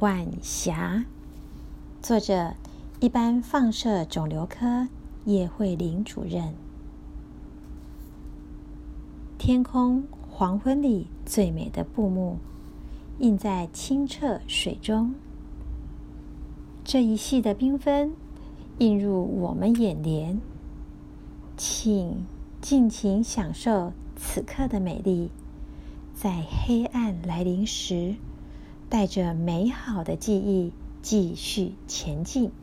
晚霞，作者一般放射肿瘤科叶慧玲主任。天空黄昏里最美的布幕，映在清澈水中。这一系的缤纷映入我们眼帘，请尽情享受此刻的美丽，在黑暗来临时，带着美好的记忆继续前进。